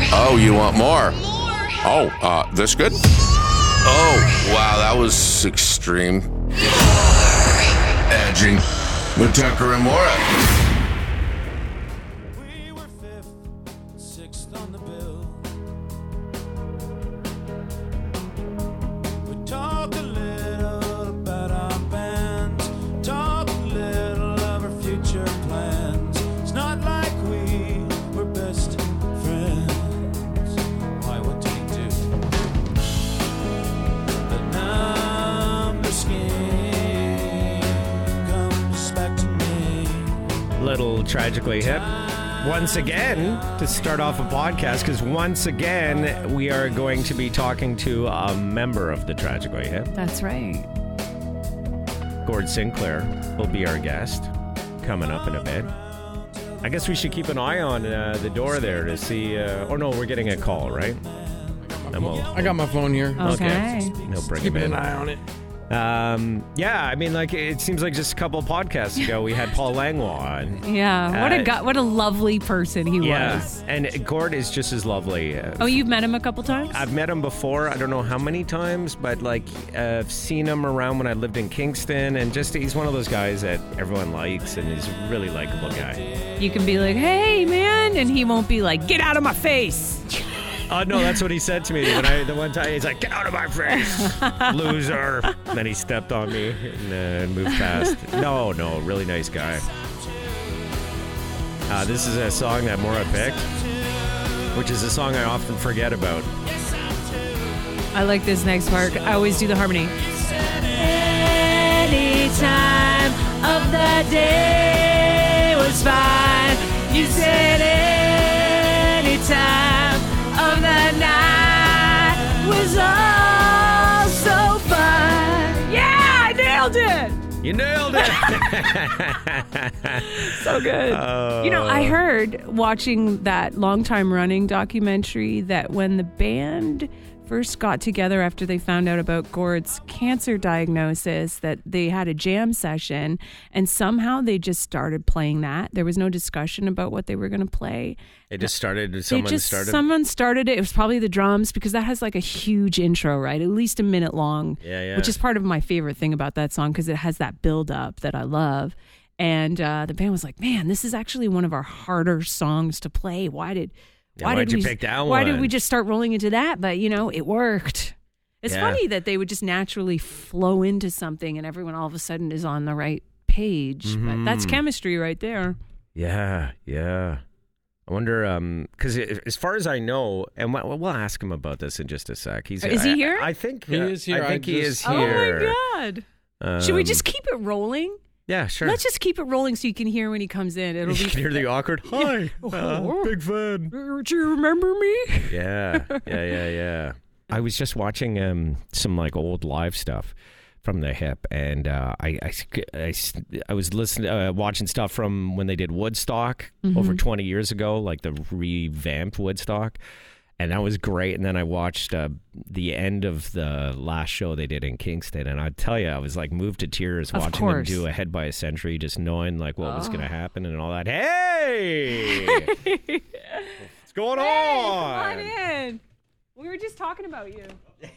Oh, you want more? Oh, this good? Oh, wow, that was extreme. Edging with Tucker and Mora. We were fifth, sixth on the bill. We talk a little about our bands, talk a little of our future plans. It's not like we were best friends. Why, what did he do? The number scheme comes back to me. Little Tragically Hip. Once again, to start off a podcast, because once again, we are going to be talking to a member of the Tragically Hip. That's right. Gord Sinclair will be our guest coming up in a bit. I guess we should keep an eye on the door there to see. Oh no, we're getting a call, right? I got my phone here. Okay. He'll bring Keeping him in. an eye on it. Yeah, I mean, like, it seems like just a couple of podcasts ago we had Paul Langlois on. Yeah. What a lovely person he was. And Gord is just as lovely. Oh, you've met him a couple times? I've met him before. I don't know how many times, but like I've seen him around when I lived in Kingston, and just he's one of those guys that everyone likes, and he's a really likable guy. You can be like, hey, man, and he won't be like, get out of my face. Oh, no, that's what he said to me the one time. He's like, get out of my face, loser. And then he stepped on me and moved past. No, really nice guy. This is a song that Maura picked, which is a song I often forget about. I like this next part. I always do the harmony. Any time of the day was fine. You said any time of the night was all so fun. Yeah, I nailed it. You nailed it. So good. I heard watching that long time running documentary that when the band first got together after they found out about Gord's cancer diagnosis, that they had a jam session and somehow they just started playing that. There was no discussion about what they were going to play. It just started. Someone started it. It was probably the drums, because that has like a huge intro, right? At least a minute long. Yeah. Which is part of my favorite thing about that song, because it has that build up that I love. And the band was like, man, this is actually one of our harder songs to play. Why'd you pick that one? Why did we just start rolling into that? But, it worked. It's funny that they would just naturally flow into something and everyone all of a sudden is on the right page. Mm-hmm. But that's chemistry right there. Yeah. I wonder, because as far as I know, and we'll ask him about this in just a sec. Is he here? I think he is here. I think he is here. Oh, my God. Should we just keep it rolling? Yeah, sure. Let's just keep it rolling so you can hear when he comes in. You can hear the awkward, hi, big fan. Do you remember me? Yeah. I was just watching some like old live stuff from the Hip, and I was watching stuff from when they did Woodstock over 20 years ago, like the revamped Woodstock. And that was great. And then I watched the end of the last show they did in Kingston. And I tell you, I was like moved to tears watching them do Ahead by a Century, just knowing like what was going to happen and all that. Hey! What's going on? Come on in. We were just talking about you.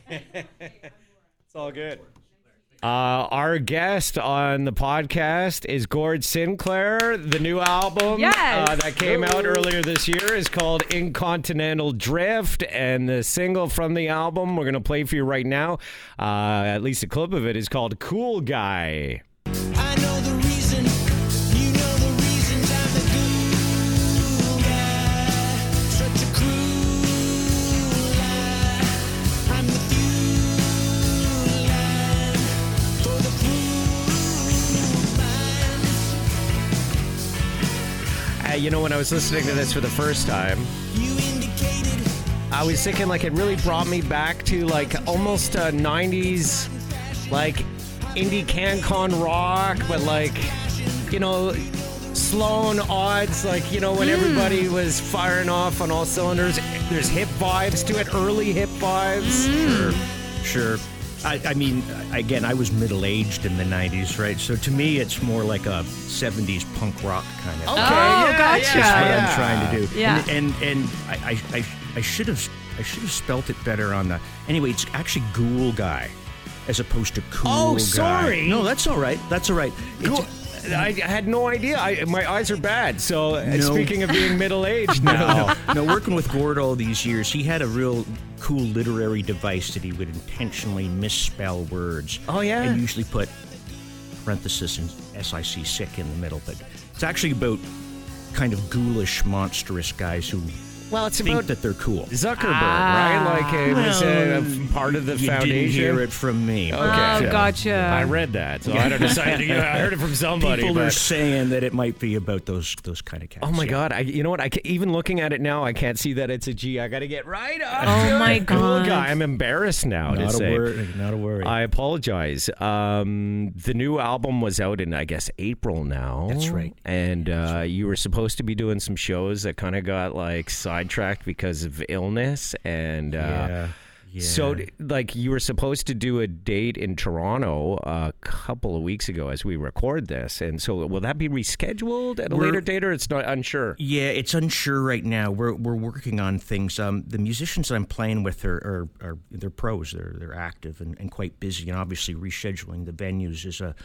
It's all good. Our guest on the podcast is Gord Sinclair. The new album that came out earlier this year is called Incontinental Drift, and the single from the album we're going to play for you right now, at least a clip of it, is called Cool Guy. I know the reason, you know the reasons. I'm the cool guy, such a cruel lie. I'm the fuel line for the fool mind. When I was listening to this for the first time, You indicated I was thinking like it really brought me back to like almost 90s, like indie CanCon rock, but like, slow and odds, like, when everybody was firing off on all cylinders. There's hip vibes to it, early hip vibes. Sure. I mean, again, I was middle-aged in the 90s, right? So to me, it's more like a 70s punk rock kind of thing. Gotcha. That's what I'm trying to do. Yeah. And I should have spelt it better on the... Anyway, it's actually Ghoul Guy as opposed to Cool Guy. Oh, sorry. No, that's all right. That's all right. I had no idea. My eyes are bad. So speaking of being middle-aged now. No, working with Gord all these years, he had a real cool literary device that he would intentionally misspell words. Oh, yeah? And usually put parenthesis and SIC sick in the middle. But it's actually about kind of ghoulish, monstrous guys who it's think about that they're cool. Zuckerberg, right? Like it was a part of the You foundation. didn't hear it from me. Okay. Oh, gotcha. I read that, so I don't decide. I heard it from somebody. People are but- saying that it might be about those kind of cats. Oh my yeah. God! You know what? Even looking at it now, I can't see that it's a G. I got to get right up. Oh to my it. Cool God. guy. I'm embarrassed now to Not say. a worry. Not a worry. I apologize. The new album was out in, I guess, April now. That's right. And you were supposed to be doing some shows that kind of got like sidetracked because of illness. And Yeah. so, like, you were supposed to do a date in Toronto a couple of weeks ago as we record this. And so, will that be rescheduled at a later date, or it's not unsure? Yeah, it's unsure right now. We're working on things. The musicians that I'm playing with are they're pros. They're active and quite busy. And obviously, rescheduling the venues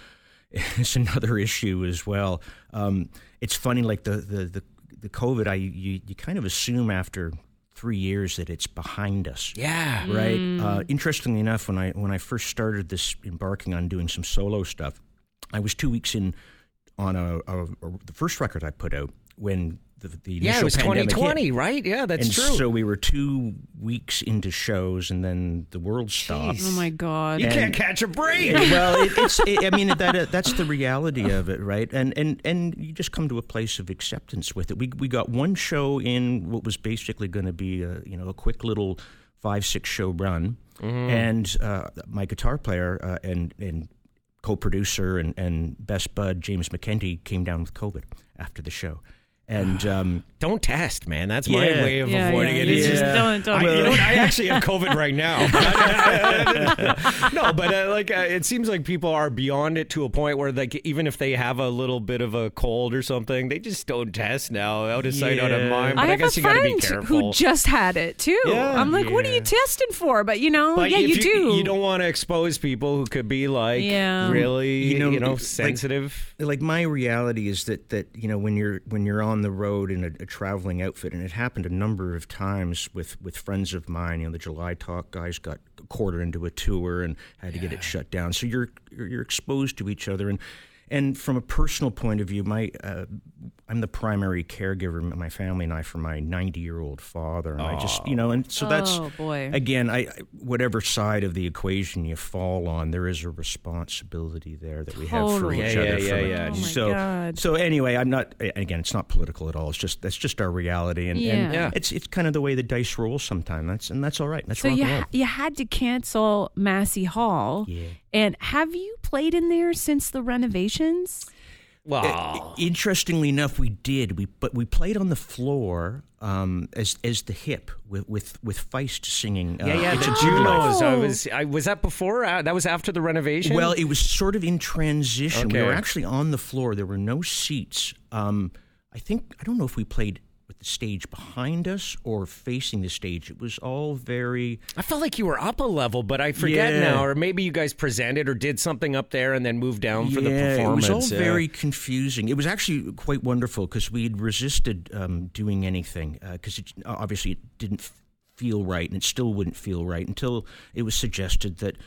is another issue as well. It's funny, like the COVID. You kind of assume after 3 years that it's behind us. Yeah. Right. Interestingly enough, when I first started embarking on doing some solo stuff, I was 2 weeks in on the first record I put out when the initial it was pandemic 2020, hit. right? Yeah, that's And true. so we were 2 weeks into shows, and then the world stopped. Oh my God. You can't catch a break. Well, I mean, that's the reality of it, right? And you just come to a place of acceptance with it. We got one show in what was basically going to be a quick little 5-6 show run, and my guitar player and co-producer and best bud James McKenty came down with COVID after the show. And Don't test, man. That's my way of avoiding it. You It's just just- don't. You know what? I actually have COVID right now. No, but it seems like people are beyond it to a point where, like, even if they have a little bit of a cold or something, they just don't test now. Out of sight, out of mind. But I have guess a you got to be friend careful. who just had it too. Yeah. I'm like, what are you testing for? But But yeah, if you do. You don't want to expose people who could be like really, sensitive. Like my reality is that when you're on the road in a traveling outfit, and it happened a number of times with friends of mine. The July Talk guys got a quarter into a tour and had to get it shut down. So you're exposed to each other, and from a personal point of view, I'm the primary caregiver, my family and I, for my 90-year-old father, and I just and so that's again, whatever side of the equation you fall on, there is a responsibility there that we have for each other. Yeah. Oh my God. So anyway, I'm not. Again, it's not political at all. That's just our reality, and it's kind of the way the dice roll sometimes. That's all right. That's so rock and roll. you had to cancel Massey Hall. Yeah. And have you played in there since the renovations? Wow. Interestingly enough, we did. But we played on the floor as the hip with Feist singing. It's It's a a Juno. Junos. Was that before? That was after the renovation? Well, it was sort of in transition. Okay. We were actually on the floor. There were no seats. I don't know if we played with the stage behind us or facing the stage. It was all very... I felt like you were up a level, but I forget now. Or maybe you guys presented or did something up there and then moved down for the performance. It was all very confusing. It was actually quite wonderful because we had resisted doing anything because obviously it didn't feel right, and it still wouldn't feel right until it was suggested that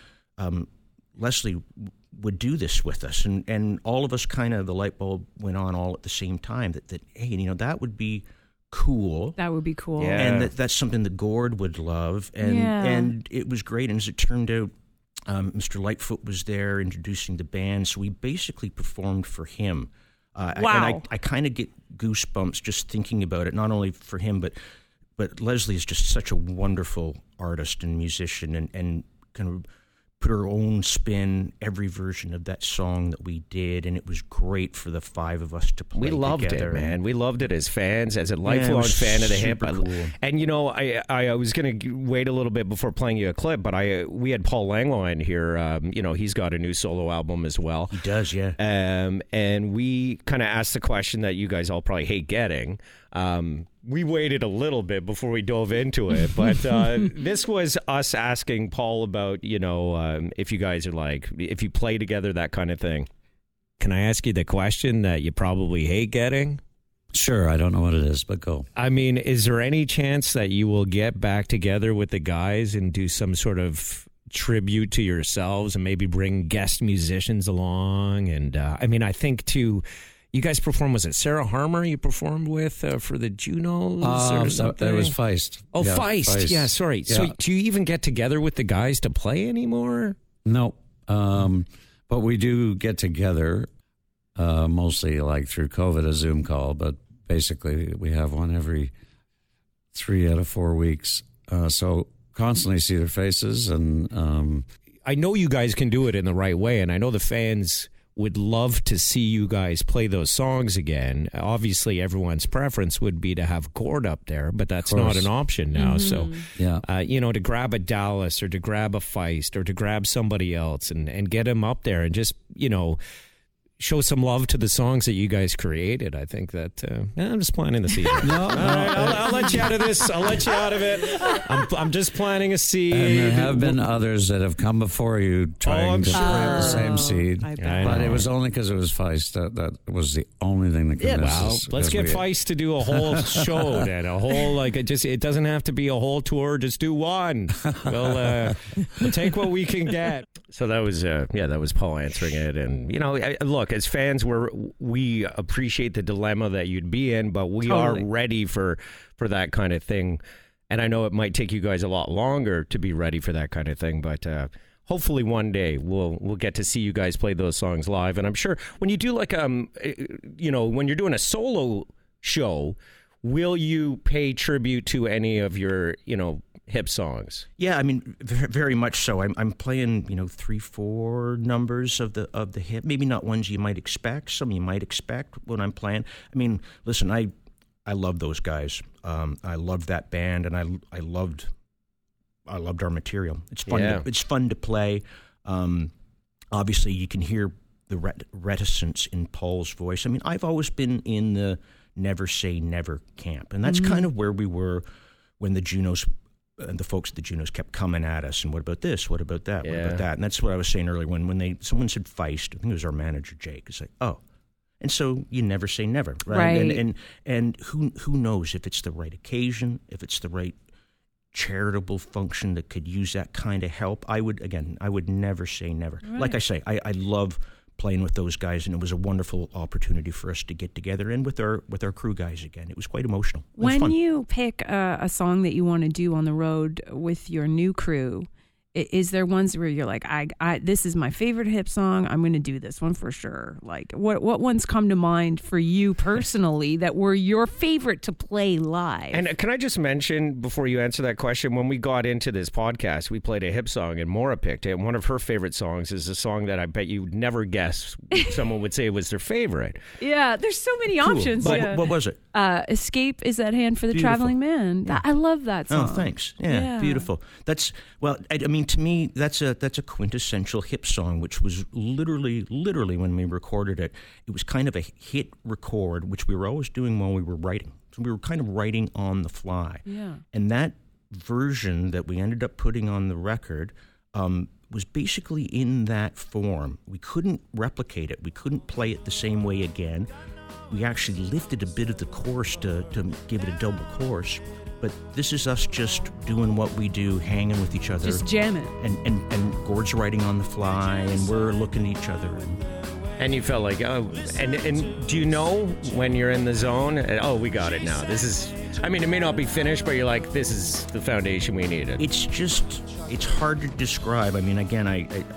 Leslie would do this with us, and all of us kind of, the light bulb went on all at the same time that hey, that would be cool. That would be cool. Yeah. And that's something that Gord would love. And it was great. And as it turned out, Mr. Lightfoot was there introducing the band. So we basically performed for him. Wow. And I kind of get goosebumps just thinking about it, not only for him, but Leslie is just such a wonderful artist and musician and kind of put her own spin every version of that song that we did, and it was great for the five of us to play. We loved together. it, man. We loved it as fans, as a lifelong fan of the hip. Cool. And I was going to wait a little bit before playing you a clip, but we had Paul Langlois in here. He's got a new solo album as well. He does, yeah. And we kind of asked the question that you guys all probably hate getting. We waited a little bit before we dove into it, but this was us asking Paul about, if you guys are if you play together, that kind of thing. Can I ask you the question that you probably hate getting? Sure, I don't know what it is, but go. I mean, is there any chance that you will get back together with the guys and do some sort of tribute to yourselves and maybe bring guest musicians along? And I think too... You guys performed, was it Sarah Harmer you performed with for the Junos or something? That was Feist. Oh, yeah, Feist. Yeah, sorry. Yeah. So do you even get together with the guys to play anymore? No. But we do get together, mostly like through COVID, a Zoom call. But basically, we have one every 3 out of 4 weeks. So constantly see their faces. And I know you guys can do it in the right way. And I know the fans would love to see you guys play those songs again. Obviously, everyone's preference would be to have Gord up there, but that's not an option now. Mm-hmm. So, to grab a Dallas or to grab a Feist or to grab somebody else and get him up there and just, show some love to the songs that you guys created. I think that I'm just planting the seed. I'll let you out of this. I'll let you out of it. I'm just planting a seed. And there have been others that have come before you trying to plant the same seed. But it was only because it was Feist. That was the only thing that convinced us. Let's get Feist to do a whole show then. A whole, it doesn't have to be a whole tour. Just do one. We'll take what we can get. So that was Paul answering it. And, look, as fans, we appreciate the dilemma that you'd be in, but we are ready for that kind of thing. And I know it might take you guys a lot longer to be ready for that kind of thing, but hopefully one day we'll get to see you guys play those songs live. And I'm sure when you do when you're doing a solo show, will you pay tribute to any of your, hip songs? Yeah, I mean, very much so. I'm playing, 3-4 numbers of the hip. Maybe not ones you might expect. Some you might expect when I'm playing. I mean, listen, I love those guys. I loved that band, and I loved our material. It's fun. Yeah. It's fun to play. Obviously, you can hear the reticence in Paul's voice. I mean, I've always been in the never say never camp, and that's kind of where we were when the Junos. And the folks at the Junos kept coming at us, and what about this? What about that? What about that? And that's what I was saying earlier when someone said Feist. I think it was our manager Jake. It's like, oh, and so you never say never, right? And who knows if it's the right occasion, if it's the right charitable function that could use that kind of help. I would never say never. Right. Like I say, I love playing with those guys, and it was a wonderful opportunity for us to get together and with our crew guys again. It was quite emotional. When you pick a song that you want to do on the road with your new crew, is there ones where you're like, I this is my favorite hip song, I'm going to do this one for sure? Like, what ones come to mind for you personally that were your favorite to play live? And can I just mention, before you answer that question, when we got into this podcast, we played a hip song, and Maura picked it. One of her favorite songs is a song that I bet you'd never guess someone would say was their favorite. Yeah, there's so many options. But what was it? Escape is at hand for the Traveling Man. Yeah. I love that song. Oh, thanks. Yeah, beautiful. That's, I mean, to me, that's a quintessential hip song, which was literally when we recorded it, it was kind of a hit record, which we were always doing while we were writing. So we were kind of writing on the fly. Yeah. And that version that we ended up putting on the record was basically in that form. We couldn't replicate it. We couldn't play it the same way again. We actually lifted a bit of the chorus to give it a double chorus. But this is us just doing what we do, hanging with each other. Just jamming. And Gord's writing on the fly, and we're looking at each other. And you felt like, oh, and do you know when you're in the zone? Oh, we got it now. This is, I mean, it may not be finished, but you're like, this is the foundation we needed. It's hard to describe. I mean, again,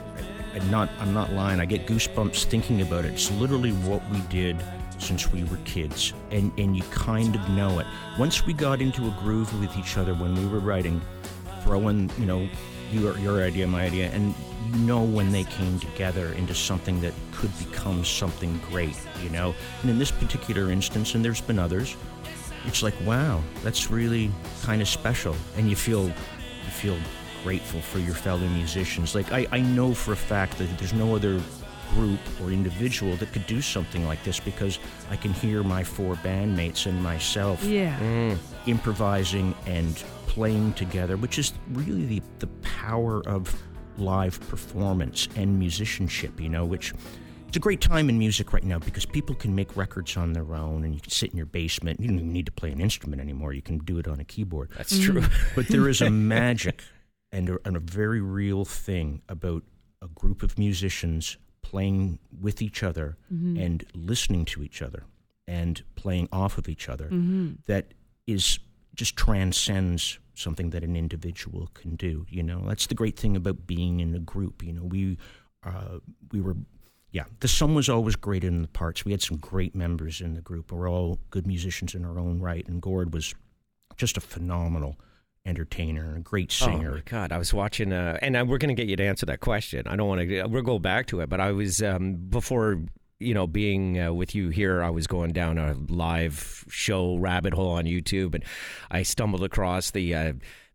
I'm not lying. I get goosebumps thinking about it. It's literally what we did since we were kids, and you kind of know it. Once we got into a groove with each other when we were writing, throwing, your idea, my idea, and you know when they came together into something that could become something great, you know. And in this particular instance, and there's been others, it's like, wow, that's really kind of special, and you feel grateful for your fellow musicians. Like I know for a fact that there's no other group or individual that could do something like this, because I can hear my 4 bandmates and myself improvising and playing together, which is really the power of live performance and musicianship, you know, which it's a great time in music right now because people can make records on their own, and you can sit in your basement. You don't even need to play an instrument anymore. You can do it on a keyboard. That's true. But there is a magic and a very real thing about a group of musicians playing with each other and listening to each other and playing off of each other that is just transcends something that an individual can do. You know, that's the great thing about being in a group. You know, we were, the sum was always greater than the parts. We had some great members in the group. We're all good musicians in our own right, and Gord was just a phenomenal entertainer and a great singer. Oh my God, I was watching, and we're going to get you to answer that question. I don't want to. We'll go back to it, but I was before being with you here, I was going down a live show rabbit hole on YouTube, and I stumbled across the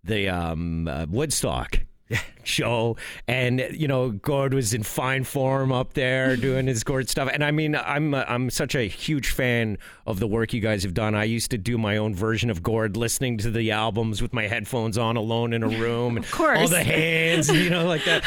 Woodstock show, and Gord was in fine form up there doing his Gord stuff. And I mean, I'm such a huge fan of the work you guys have done. I used to do my own version of Gord, listening to the albums with my headphones on, alone in a room, and of course, all the hands, like that,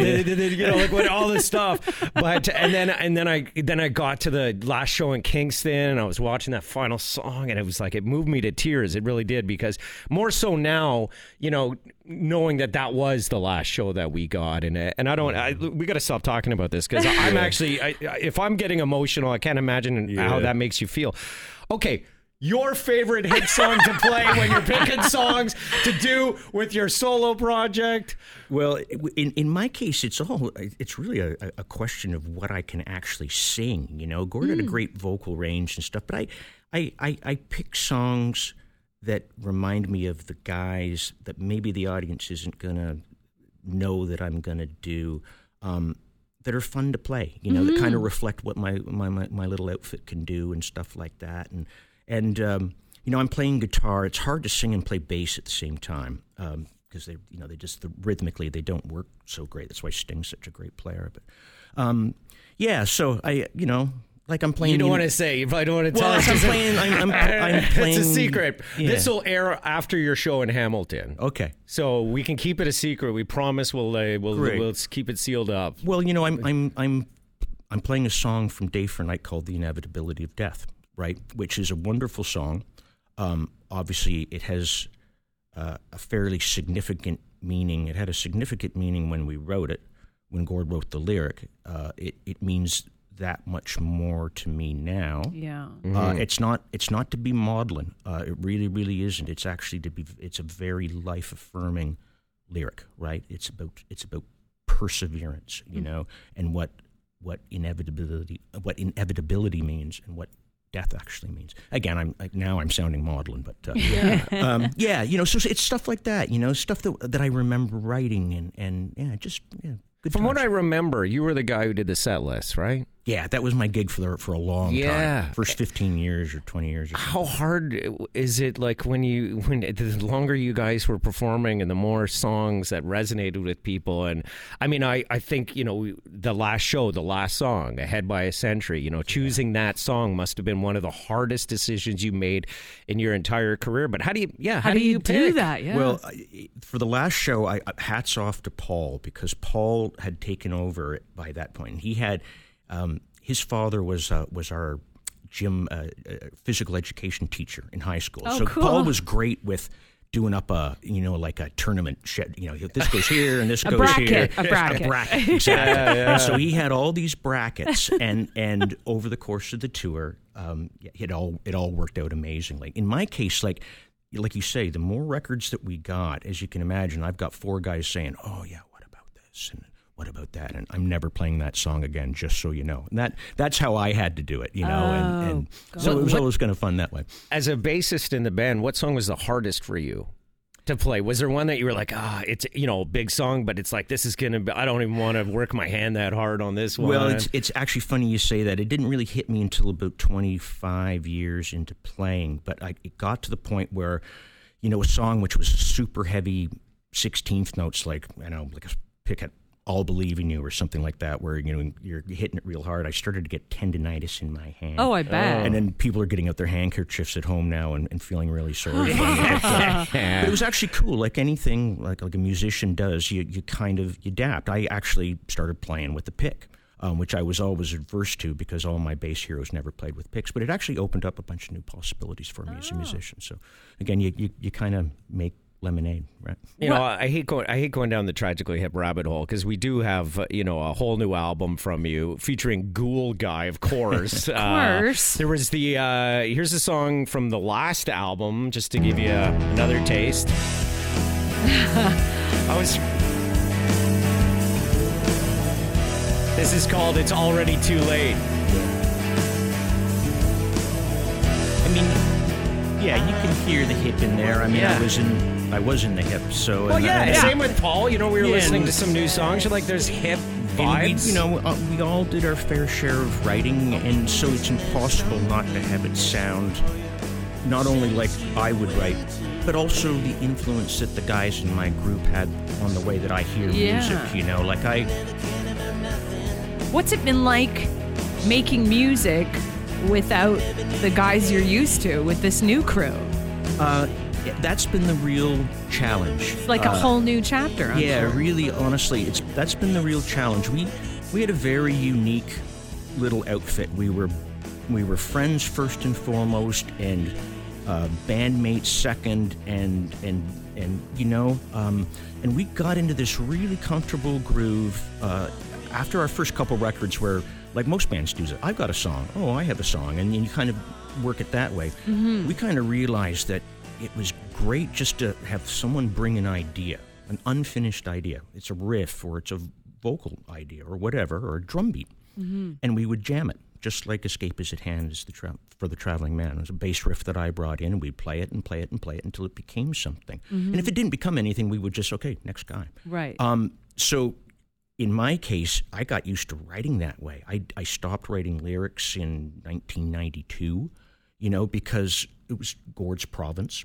like all this stuff. But and then I got to the last show in Kingston, and I was watching that final song, and it was like, it moved me to tears. It really did, because more so now, knowing that was the last show that we got, and we got to stop talking about this, because I'm actually, if I'm getting emotional, I can't imagine how that makes you feel. Okay, your favorite hit song to play when you're picking songs to do with your solo project? Well, in my case, it's really a question of what I can actually sing. Gord had a great vocal range and stuff, but I pick songs that remind me of the guys that maybe the audience isn't going to know that I'm going to do, that are fun to play, that kind of reflect what my little outfit can do and stuff like that. And I'm playing guitar. It's hard to sing and play bass at the same time, because they just rhythmically they don't work so great. That's why Sting's such a great player. But so like I'm playing. You don't want to say. You probably don't want to tell us. I'm playing. It's a secret. Yeah. This will air after your show in Hamilton. Okay. So we can keep it a secret. We promise we'll keep it sealed up. Well, I'm playing a song from Day for Night called "The Inevitability of Death," right? Which is a wonderful song. Obviously, it has a fairly significant meaning. It had a significant meaning when we wrote it. When Gord wrote the lyric, it means that much more to me now. Yeah. It's not to be maudlin. It really, really isn't. It's actually it's a very life affirming lyric, right? It's about perseverance, and what inevitability means, and what death actually means. Again, I'm sounding maudlin, but so it's stuff like that, stuff that I remember writing, and good From times. what I remember, you were the guy who did the set list, right? Yeah, that was my gig for a long time. First 15 years or 20 years. Or How hard is it, like, when the longer you guys were performing and the more songs that resonated with people? And I mean, I think, the last show, the last song, Ahead by a Century, choosing that song must have been one of the hardest decisions you made in your entire career. But how do you do pick that? Yeah. Well, for the last show, I hats off to Paul, because Paul had taken over it by that point. And he had his father was our gym physical education teacher in high school. Oh, so cool. Paul was great with doing up like a tournament shed. This goes here and this goes bracket, here. a bracket. Exactly. And so he had all these brackets, and over the course of the tour, it all worked out amazingly. In my case, like you say, the more records that we got, as you can imagine, I've got 4 guys saying, "Oh yeah, what about this?" and "What about that?" And I'm never playing that song again, just so you know. And that's how I had to do it, and so it was always kind of fun that way. As a bassist in the band, what song was the hardest for you? to play? Was there one that you were like, it's a big song, but it's like, this is gonna be, I don't even want to work my hand that hard on this one? Well, it's actually funny you say that. It didn't really hit me until about 25 years into playing, but it got to the point where, a song which was super heavy 16th notes, like a pick at All Believe in You or something like that, where you're hitting it real hard. I started to get tendinitis in my hand. Oh, I bet. And then people are getting out their handkerchiefs at home now and feeling really sorry. But it was actually cool. Like anything, like a musician does, you kind of adapt. I actually started playing with the pick, which I was always adverse to because all my bass heroes never played with picks. But it actually opened up a bunch of new possibilities for me as a musician. So again, you kind of make lemonade, right? I hate going down the Tragically Hip rabbit hole because we do have a whole new album from you featuring Ghoul Guy, of course. Of course. There was the here's a song from the last album just to give you another taste. This is called "It's Already Too Late." I mean, yeah, you can hear the hip in there. I mean, Yeah. I was in the hip, so. Well, and same with Paul. We were Yeah, listening and- to some new songs. You're like, there's hip vibes. And we all did our fair share of writing, and so it's impossible not to have it sound not only like I would write, but also the influence that the guys in my group had on the way that I hear music. What's it been like making music without the guys you're used to with this new crew? That's been the real challenge. It's like a whole new chapter. I'm Yeah, sure. really, honestly, that's been the real challenge. We had a very unique little outfit. We were friends first and foremost, and bandmates second, and we got into this really comfortable groove after our first couple records, where like most bands do, I've got a song. Oh, I have a song, and you kind of work it that way. We kind of realized that it was great just to have someone bring an idea, an unfinished idea. It's a riff, or it's a vocal idea, or whatever, or a drum beat. And we would jam it, just like Escape Is at Hand is for the Traveling Man. It was a bass riff that I brought in, and we'd play it and play it and play it until it became something. And if it didn't become anything, we would just, okay, next guy. Right. So in my case, I got used to writing that way. I stopped writing lyrics in 1992, because it was Gord's province.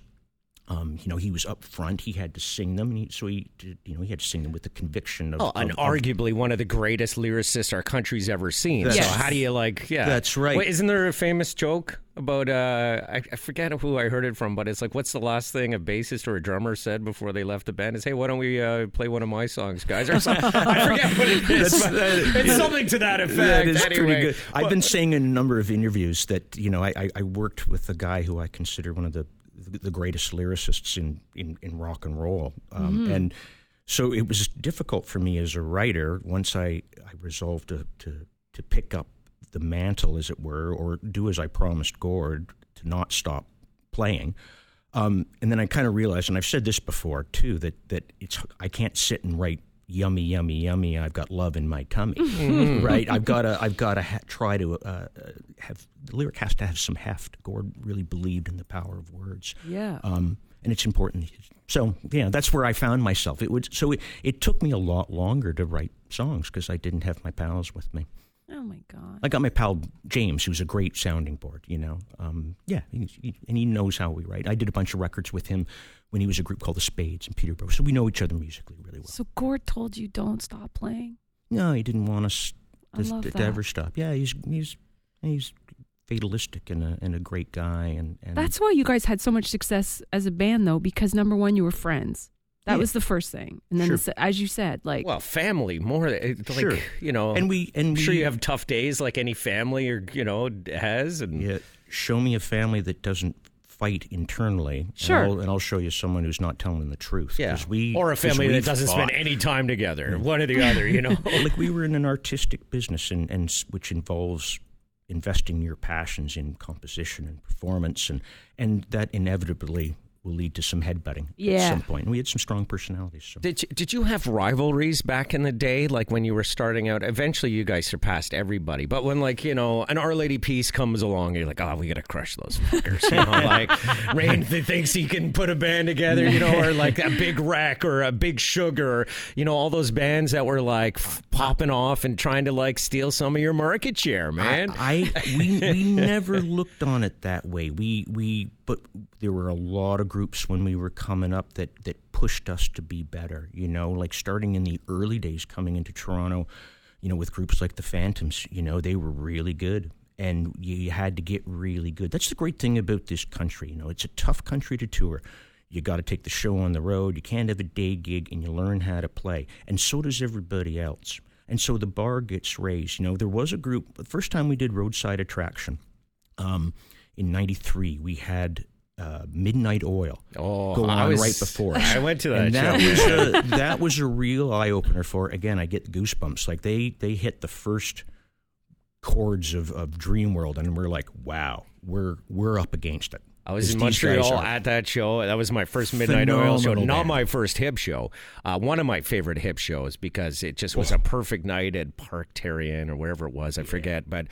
He was up front. He had to sing them, and he had to sing them with the conviction of... and arguably one of the greatest lyricists our country's ever seen. That's- So how do you That's right. Wait, isn't there a famous joke about, I forget who I heard it from, but it's like, what's the last thing a bassist or a drummer said before they left the band? Is, hey, why don't we play one of my songs, guys? Or something. I forget what it is. It's something to that effect. That is anyway. pretty good. I've been saying in a number of interviews that, I worked with a guy who I consider one of the greatest lyricists in rock and roll. And so it was difficult for me as a writer once I resolved to pick up the mantle, as it were, or do as I promised Gord, to not stop playing. And then I kind of realized, and I've said this before too, that I can't sit and write yummy, yummy, yummy, I've got love in my tummy, right? I've got to try to have, the lyric has to have some heft. Gord really believed in the power of words. Yeah. And it's important. So, yeah, that's where I found myself. It took me a lot longer to write songs because I didn't have my pals with me. Oh my God. I got my pal James, who's a great sounding board, and he knows how we write. I did a bunch of records with him when he was a group called the Spades in Peterborough, so we know each other musically really well. So Gord told you don't stop playing? No, he didn't want us I love to that. ever stop. Yeah, he's fatalistic and a great guy, and That's why you guys had so much success as a band, though, because number one, you were friends. That was the first thing, and then Sure. as you said, like, Well, family more like Sure. I'm sure you have tough days like any family has, and Yeah, show me a family that doesn't fight internally. Sure. And I'll show you someone who's not telling the truth. yeah, 'Cause we, or a 'cause family that we've doesn't spend fought. any time together, one or the other, Like we were in an artistic business, and which involves investing your passions in composition and performance, and that inevitably lead to some headbutting Yeah. at some point. And we had some strong personalities. So. Did you have rivalries back in the day, like when you were starting out? Eventually, you guys surpassed everybody. But when, like, you know, an Our Lady Peace comes along, you're like, oh, we got to crush those fuckers. You know, like Rain thinks he can put a band together, you know, or like a Big Wreck or a Big Sugar, or, you know, all those bands that were like popping off and trying to like steal some of your market share, man. We never looked on it that way. But there were a lot of groups when we were coming up that pushed us to be better, you know, like starting in the early days coming into Toronto, you know, with groups like the Phantoms, you know, they were really good. And you had to get really good. That's the great thing about this country. You know, it's a tough country to tour. You got to take the show on the road. You can't have a day gig, and you learn how to play. And so does everybody else. And so the bar gets raised. You know, there was a group, the first time we did Roadside Attraction, in 93, we had Midnight Oil go on right before us. I went to that and show. that was a real eye-opener for, again, I get goosebumps. Like, they hit the first chords of Dream World, and we're like, wow, we're up against it. I was in Montreal at that show. That was my first Midnight Oil show. Not my first hip show. One of my favorite hip shows because it just was a perfect night at Park Terrian or wherever it was. I forget. But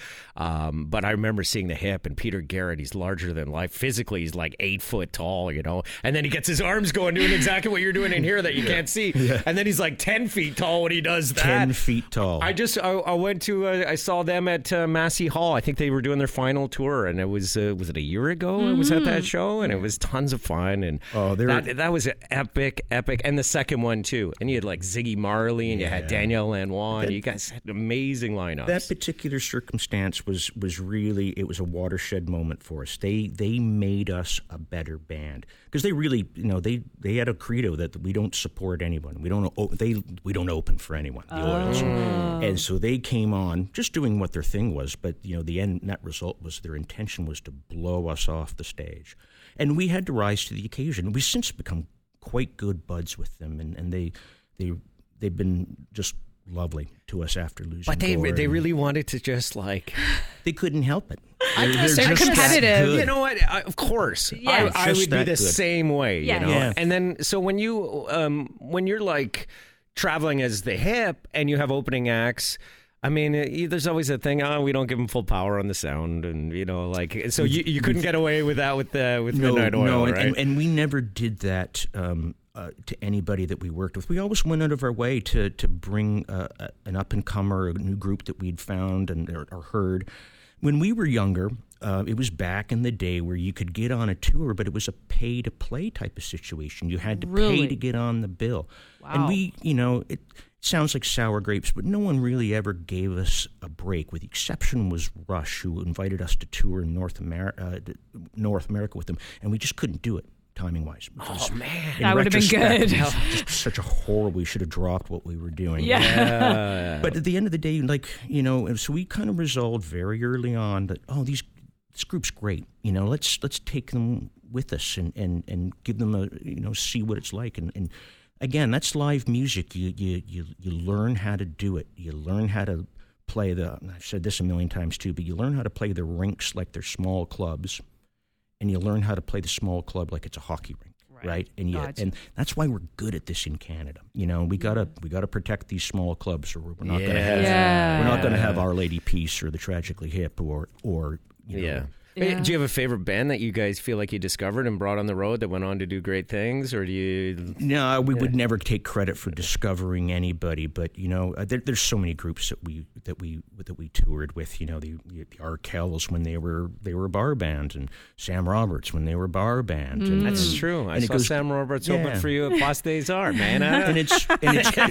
I remember seeing the hip and Peter Garrett. He's larger than life. Physically, he's like 8 foot tall, you know. And then he gets his arms going, doing exactly what you're doing in here that you can't see. Yeah. And then he's like 10 feet tall when he does that. 10 feet tall. I went to, I saw them at Massey Hall. I think they were doing their final tour. And it was it a year ago? I was at that show, and it was tons of fun, and that was epic. And the second one too, and you had like Ziggy Marley, and you had Danielle Lanois, and you guys had amazing lineups. That particular circumstance was really, it was a watershed moment for us. They made us a better band because they really, you know, they had a credo that we don't support anyone, we don't open for anyone, the Oils, and so they came on just doing what their thing was, but you know, the end net result was their intention was to blow us off the stage. And we had to rise to the occasion. We've since become quite good buds with them, and they've been just lovely to us after losing. But they really wanted to just like they couldn't help it. They're just competitive. You know what? Of course, Yes. I would be the same way. Yes. You know, Yeah. and then so when you're like traveling as the hip and you have opening acts. I mean, there's always a thing. We don't give them full power on the sound, and you know, like so you couldn't get away with that with Midnight Oil, right? And we never did that to anybody that we worked with. We always went out of our way to bring an up and comer, a new group that we'd found or heard. When we were younger, it was back in the day where you could get on a tour, but it was a pay to play type of situation. You had to pay to get on the bill, and we, you know, it sounds like sour grapes, but no one really ever gave us a break. With the exception was Rush, who invited us to tour in North America with them, and we just couldn't do it timing-wise. Oh, man. That would have been good. Just such a horror. We should have dropped what we were doing. Yeah. But at the end of the day, like, you know, so we kind of resolved very early on that, this group's great. You know, let's take them with us and give them a, you know, see what it's like. And again, that's live music. You learn how to do it. You learn how to play I've said this a million times too, but you learn how to play the rinks like they're small clubs, and you learn how to play the small club like it's a hockey rink, right? And that's why we're good at this in Canada. You know, we gotta protect these small clubs, or we're not gonna have Our Lady Peace or the Tragically Hip or you know. Yeah. Do you have a favorite band that you guys feel like you discovered and brought on the road that went on to do great things, or do you? No, we would never take credit for discovering anybody, but you know, there's so many groups that we toured with. You know, the Arkells when they were a bar band, and Sam Roberts when they were a bar band. And, That's true. I saw Sam Roberts open for you at Place des Arts, man. And it's cool.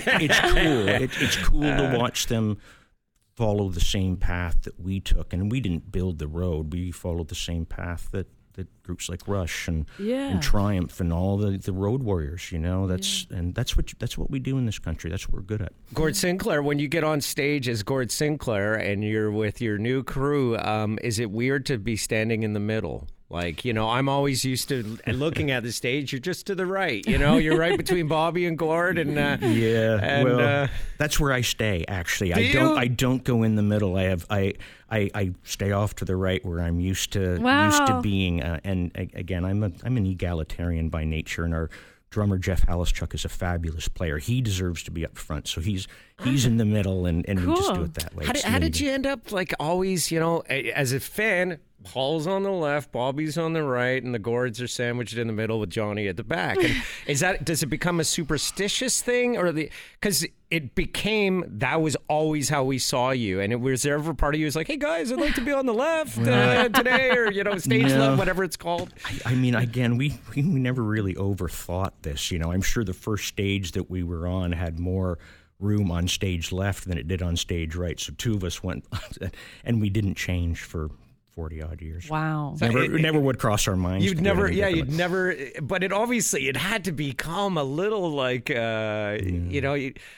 It's cool to watch them follow the same path that we took, and we didn't build the road. We followed the same path that groups like Rush and Triumph and all the road warriors. You know, that's what we do in this country. That's what we're good at. Gord Sinclair, when you get on stage as Gord Sinclair and you're with your new crew, is it weird to be standing in the middle? Like, I'm always used to looking at the stage. You're just to the right, You're right between Bobby and Gord, and that's where I stay. Actually, I don't go in the middle. I stay off to the right where I'm used to being. And again, I'm an egalitarian by nature, and our drummer Jeff Halischuk is a fabulous player. He deserves to be up front, so he's in the middle, and cool. we just do it that way. How did you end up like always? As a fan, Paul's on the left, Bobby's on the right, and the Gords are sandwiched in the middle with Johnny at the back. And does it become a superstitious thing, or because it became that was always how we saw you? And was there ever part of you was like, hey guys, I'd like to be on the left today, or stage left, whatever it's called? I mean, again, we never really overthought this. I'm sure the first stage that we were on had more room on stage left than it did on stage right. So two of us went, and we didn't change for 40-odd years. Wow. Never would cross our minds. You'd never, but it had to become a little like, Yeah. No,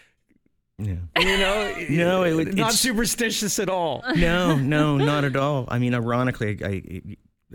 it's not superstitious at all. No, not at all. I mean, ironically,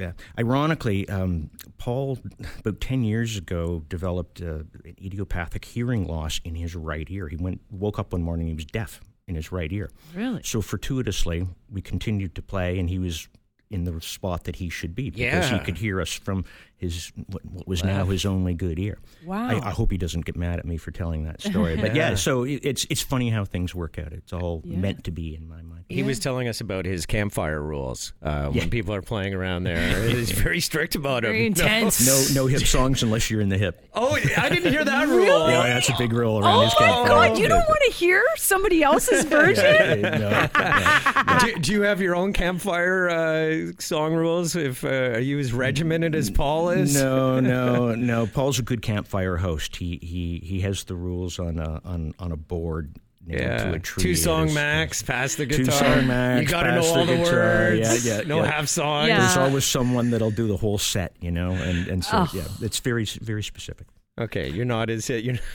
Paul, about 10 years ago, developed an idiopathic hearing loss in his right ear. He woke up one morning, he was deaf in his right ear. Really? So fortuitously, we continued to play, and he was in the spot that he should be because he could hear us from his what was now his only good ear. Wow. I hope he doesn't get mad at me for telling that story. But so it's funny how things work out. It's all meant to be in my mind. He was telling us about his campfire rules when people are playing around there. He's very strict about them. Very intense. No hip songs unless you're in the hip. Oh, I didn't hear that rule. Yeah, that's a big rule around his campfire. Oh my God, you don't want to hear somebody else's version? No. Do you have your own campfire song rules? Are you as regimented as Paul is? No. Paul's a good campfire host. He has the rules on a board. To a tree. 2-song max, pass the guitar. 2-song max, you got to know all the words. No half songs. Yeah. There's always someone that'll do the whole set, and so it's very, very specific. Okay, you're not as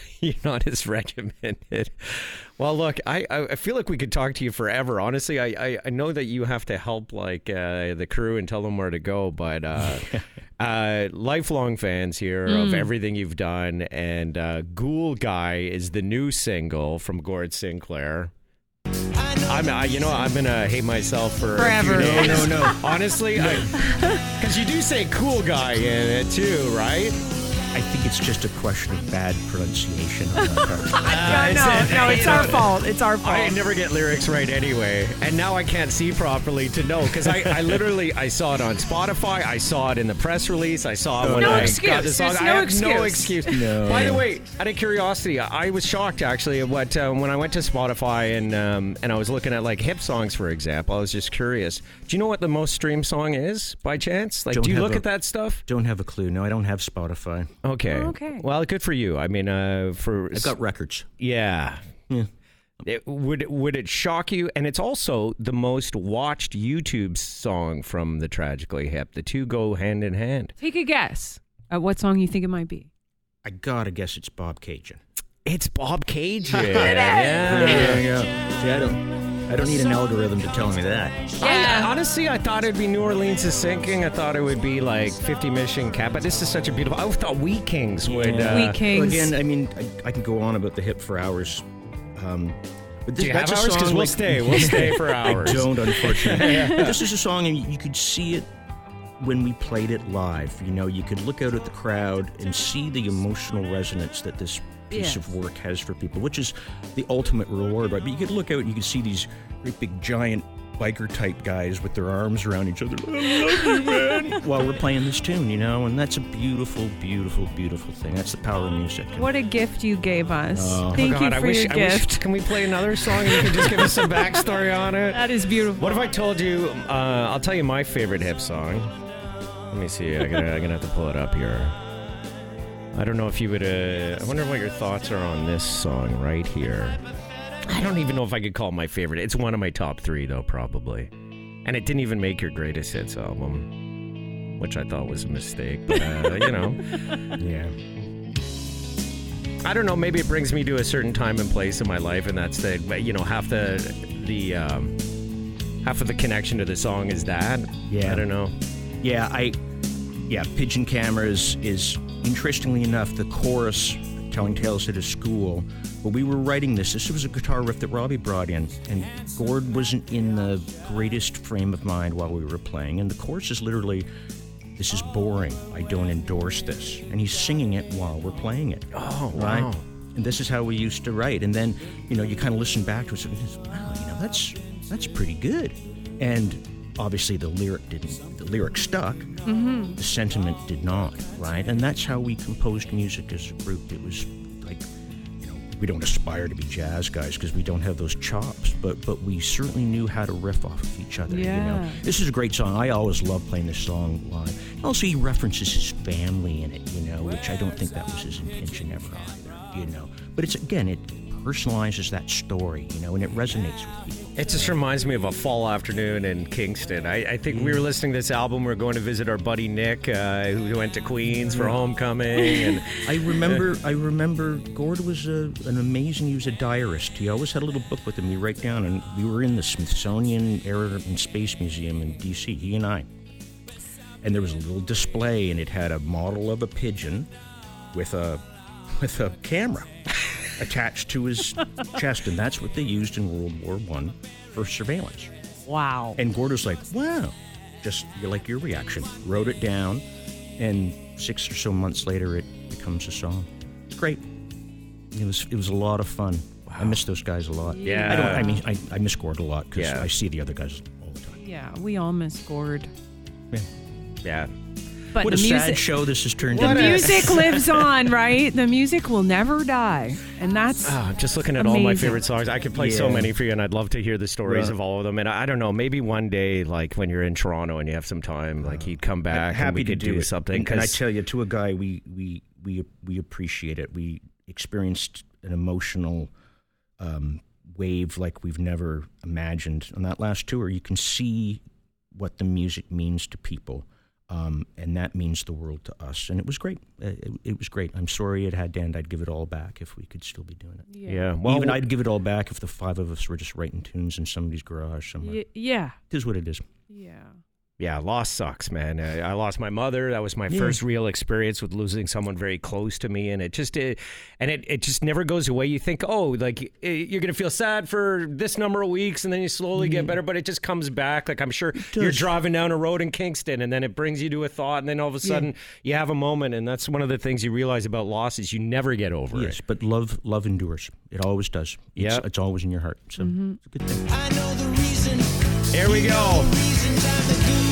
regimented. Well, look, I feel like we could talk to you forever. Honestly, I know that you have to help the crew and tell them where to go, but lifelong fans here of everything you've done, and Ghoul Guy is the new single from Gord Sinclair. I'm gonna hate myself for forever. A few days. No. Honestly, because you do say "cool guy" in it too, right? I think it's just a question of bad pronunciation on my part. No, it's our fault. It's our fault. I never get lyrics right anyway, and now I can't see properly to know, because I literally saw it on Spotify, I saw it in the press release, I saw it when I got the song. I have no excuse. No. By the way, out of curiosity, I was shocked actually at what when I went to Spotify and I was looking at like hip songs, for example. I was just curious. Do you know what the most streamed song is by chance? Like, do you look at that stuff? Don't have a clue. No, I don't have Spotify. Okay. Oh, okay. Well, good for you. I mean, I've got records. Yeah. Would it shock you? And it's also the most watched YouTube song from the Tragically Hip. The two go hand in hand. Take a guess at what song you think it might be. I gotta guess it's Bob Cajun. It's Bob Cajun. Yeah, I don't need an algorithm to tell me that. Yeah. Honestly, I thought it'd be New Orleans is Sinking. I thought it would be like 50 Mission Cap. But this is such a beautiful. I thought Wheat Kings would. Wheat Kings. Again, I mean, I can go on about the hip for hours. But do you have hours? Because we'll stay. We'll stay for hours. I don't, unfortunately. But this is a song, and you could see it when we played it live. You could look out at the crowd and see the emotional resonance that this piece of work has for people, which is the ultimate reward, right? But you could look out and you could see these great big giant biker type guys with their arms around each other. I love you, man. While we're playing this tune, and that's a beautiful, beautiful, beautiful thing. That's the power of music. What a gift you gave us. Oh. Thank you for your gift. Can we play another song and you can just give us some backstory on it? That is beautiful. What if I told you, I'll tell you my favorite hip song. Let me see. I'm gonna have to pull it up here. I don't know if you would. I wonder what your thoughts are on this song right here. I don't even know if I could call it my favorite. It's one of my top 3, though, probably. And it didn't even make your greatest hits album, which I thought was a mistake. But Yeah. I don't know. Maybe it brings me to a certain time and place in my life, and that's half half of the connection to the song is that. Yeah. I don't know. Yeah, Yeah, Pigeon Cameras is, interestingly enough, the chorus, Telling Tales at a School. But we were writing this was a guitar riff that Robbie brought in, and Gord wasn't in the greatest frame of mind while we were playing, and the chorus is literally, "This is boring, I don't endorse this," and he's singing it while we're playing it. Oh, right? wow. And this is how we used to write, and then, you kind of listen back to it, and wow, that's pretty good. And obviously the lyric stuck, the sentiment did not, right? And that's how we composed music as a group. It was like, we don't aspire to be jazz guys because we don't have those chops, but we certainly knew how to riff off of each other. Yeah. This is a great song. I always love playing this song live. And also, he references his family in it, which I don't think that was his intention ever either, But it personalizes that story, and it resonates with people. It just reminds me of a fall afternoon in Kingston. I think we were listening to this album. We were going to visit our buddy Nick, who went to Queens for homecoming. And I remember Gord was an amazing. He was a diarist. He always had a little book with him. He write down, and we were in the Smithsonian Air and Space Museum in D.C. He and I, and there was a little display, and it had a model of a pigeon with a camera attached to his chest, and that's what they used in World War I for surveillance. Wow. And Gord was like, wow, just like your reaction. Wrote it down, and 6 or so months later, it becomes a song. It's great. It was a lot of fun. Wow. I miss those guys a lot. Yeah. I miss Gord a lot because I see the other guys all the time. Yeah, we all miss Gord. yeah. But What the a music, sad show this has turned the into. music lives on, right? The music will never die, and that's Just looking at all my amazing. favorite songs. I could play so Yeah. many for you, and I'd love to hear the stories Well- of all of them. And I don't know, maybe one day, like when you're in Toronto and you have some time, like he'd come back and we Happy to could do it. something. And I 'cause- tell you, to a guy, we appreciate it. We experienced an emotional wave like we've never imagined on that last tour. You can see what the music means to people, and that means the world to us. And it was great. It was great. I'm sorry it had to end. I'd give it all back if we could still be doing it. yeah. Well, Even I'd give it all back if the 5 of us were just writing tunes in somebody's garage somewhere. Yeah. It is what it is. Yeah. yeah, loss sucks, man. I lost my mother. That was my first real experience with losing someone very close to me, and it just never goes away. You think, like you're gonna feel sad for this number of weeks, and then you slowly get better, but it just comes back. Like I'm sure you're driving down a road in Kingston, and then it brings you to a thought, and then all of a sudden you have a moment, and that's one of the things you realize about loss is you never get over Yes, it. but love endures. It always does. It's always in your heart. So it's a good thing. I know the reason. Here we go. Reasons I'm the good.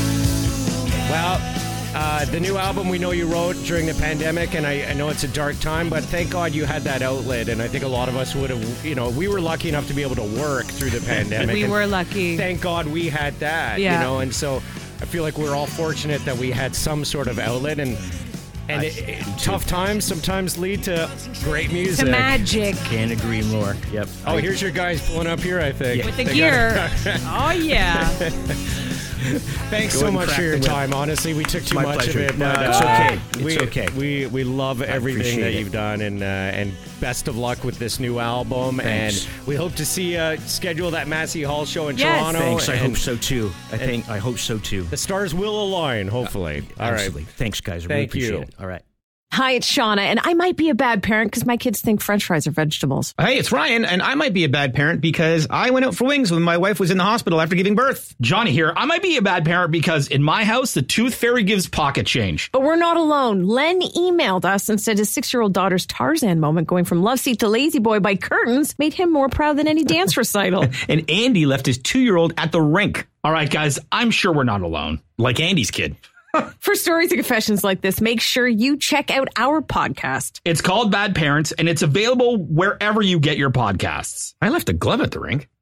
Well, the new album we know you wrote during the pandemic, and I know it's a dark time, but thank God you had that outlet, and I think a lot of us would have, we were lucky enough to be able to work through the pandemic. We and were lucky. Thank God we had that, Yeah. and so I feel like we're all fortunate that we had some sort of outlet, and tough times sometimes lead to great music. To magic. Can't agree more. Yep. Oh, here's your guys pulling up here, I think. With the They gear. got- Oh, yeah. Thanks Go so and much crack for your the whip. time. Honestly, we took too My much pleasure. of it. No, But, it's okay. It's okay. We love everything appreciate that it. you've done, and best of luck with this new album. Thanks. And we hope to see you schedule that Massey Hall show in Yes. Toronto. Thanks. I and hope so too. I hope so too. The stars will align, hopefully. All right. Absolutely. Thanks, guys. I really Thank you. appreciate it. All right. Hi, it's Shauna, and I might be a bad parent because my kids think French fries are vegetables. Hey, it's Ryan, and I might be a bad parent because I went out for wings when my wife was in the hospital after giving birth. Johnny here. I might be a bad parent because in my house, the tooth fairy gives pocket change. But we're not alone. Len emailed us and said his 6-year-old daughter's Tarzan moment going from love seat to lazy boy by curtains made him more proud than any dance recital. And Andy left his 2-year-old at the rink. All right, guys, I'm sure we're not alone. Like Andy's kid. For stories and confessions like this, make sure you check out our podcast. It's called Bad Parents, and it's available wherever you get your podcasts. I left a glove at the rink.